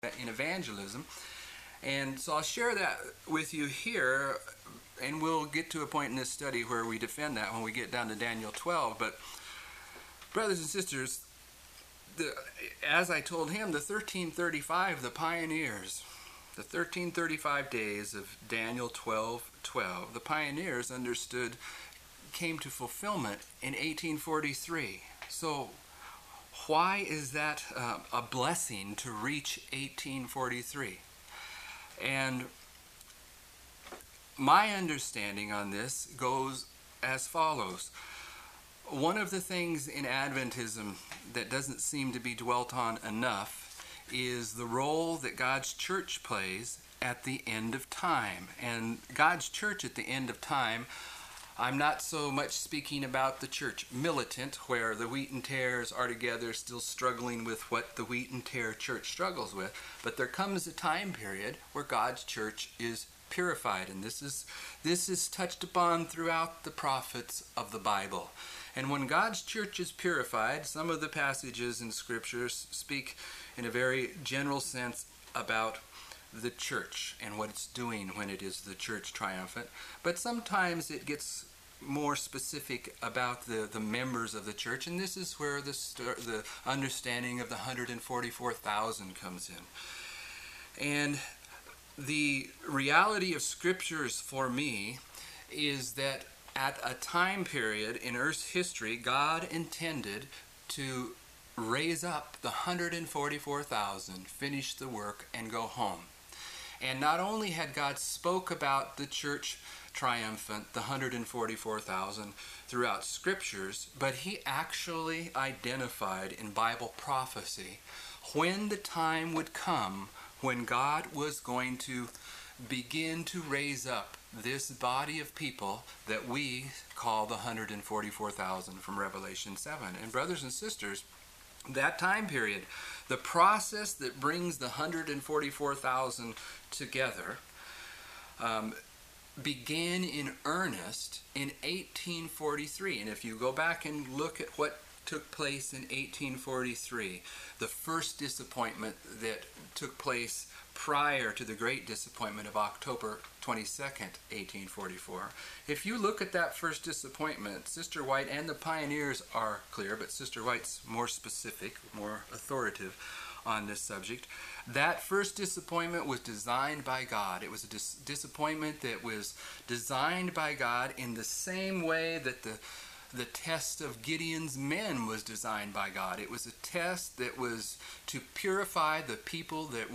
in evangelism. And so I'll share that with you here, and we'll get to a point in this study where we defend that when we get down to Daniel 12. But brothers and sisters, as I told him, the 1335, the pioneers, the 1335 days of Daniel 12:12, the pioneers understood, came to fulfillment in 1843. So why is that a blessing to reach 1843? And my understanding on this goes as follows. One of the things in Adventism that doesn't seem to be dwelt on enough is the role that God's church plays at the end of time. And God's church at the end of time, I'm not so much speaking about the church militant, where the wheat and tares are together still struggling with what the wheat and tare church struggles with, but there comes a time period where God's church is purified, and this is touched upon throughout the prophets of the Bible. And when God's church is purified, some of the passages in scriptures speak in a very general sense about the church and what it's doing when it is the church triumphant, but sometimes it gets more specific about the members of the church, and this is where the understanding of the 144,000 comes in. And the reality of scriptures for me is that at a time period in Earth's history, God intended to raise up the 144,000, finish the work, and go home. And not only had God spoke about the church triumphant, the 144,000, throughout scriptures, but he actually identified in Bible prophecy when the time would come when God was going to begin to raise up this body of people that we call the 144,000 from Revelation 7. And brothers and sisters, that time period, the process that brings the 144,000 together began in earnest in 1843. And if you go back and look at what took place in 1843, the first disappointment that took place prior to the great disappointment of October 22nd, 1844. If you look at that first disappointment, Sister White and the pioneers are clear, but Sister White's more specific, more authoritative on this subject. That first disappointment was designed by God. It was a disappointment that was designed by God in the same way that the test of Gideon's men was designed by God. It was a test that was to purify the people that